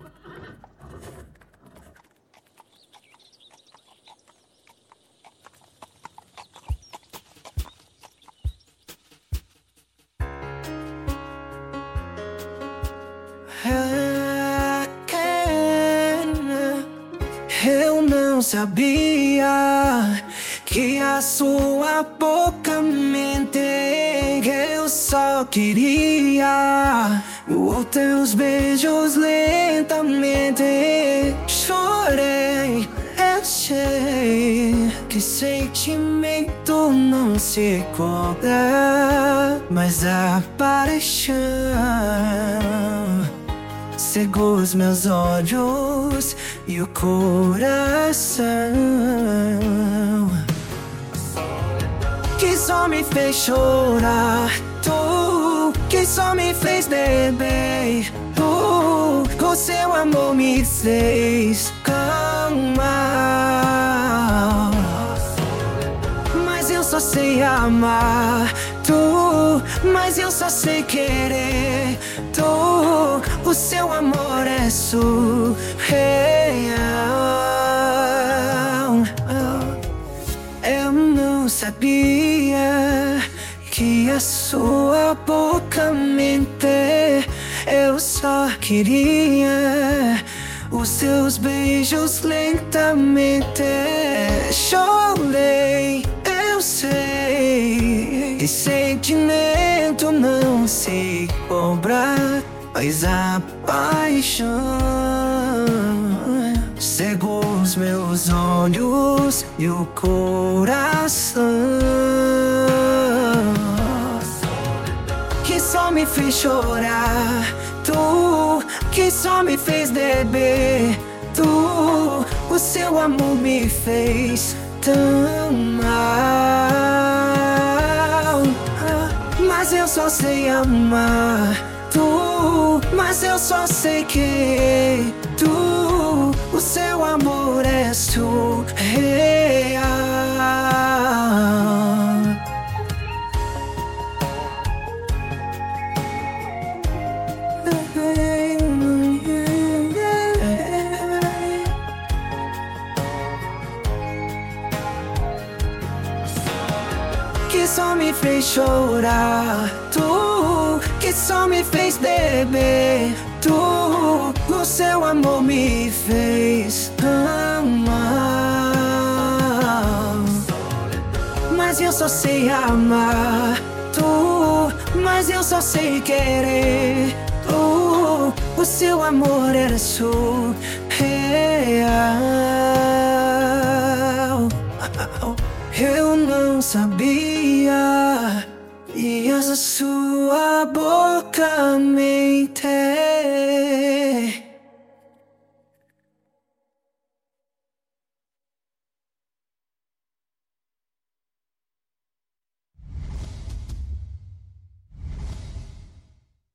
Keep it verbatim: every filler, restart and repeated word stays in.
Eu não sabia que a sua boca mente. Eu só queria os teus beijos lentamente. Chorei, eu sei que sentimento não se cobra, mas a paixão cegou os meus olhos e o coração, que só me fez chorar. Tu, que só me fez beber. Tu, com seu amor me fez calmar. Mas eu só sei amar. Tu, mas eu só sei querer. Tu, o seu amor é surreal. Eu não sabia que a sua boca mente. Eu só queria os seus beijos lentamente. Chorei, eu sei que sentimento não se cobra, mas a paixão cegou os meus olhos e o coração, que só me fez chorar. Tu, que só me fez beber. Tu, o seu amor me fez tão mal. Mas eu só sei amar. Tu, mas eu só sei que tu, o seu amor é surreal. Que só me fez chorar. Tu, que só me fez beber. Tu, o seu amor me fez amar. Mas eu só sei amar. Tu, mas eu só sei querer. Tu, o seu amor era surreal. Eu não sabia e a sua boca mente.